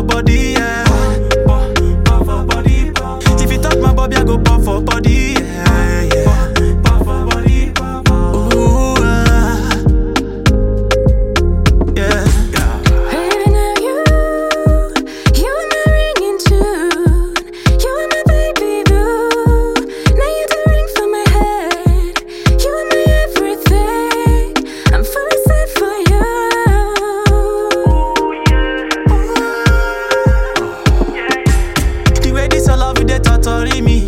body, yeah. Puff for body, if you touch my body, I go puff for body, yeah, yeah. Puff for body, ooh, yeah, yeah. Baby, now you are my ringing tune. You are my baby boo. Now you're the ring for my head. You are my everything. I'm fully set for you. The way this all love you, they torturing me.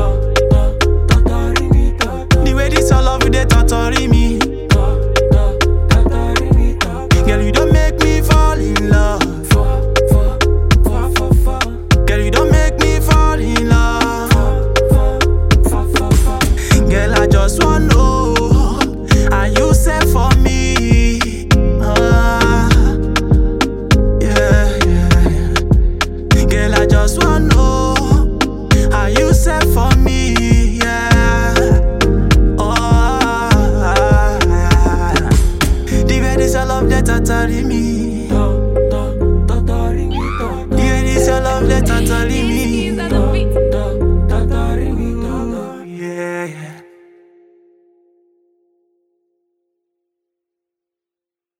The way this all love you, they torturing me. Girl, you don't make me fall in love. Girl, you don't make me fall in love. Girl, I just wanna know, are you set for me? Yeah, yeah, yeah. Girl, I just wanna know, are you set for me? Yeah. Oh, the way this I love that torturing me.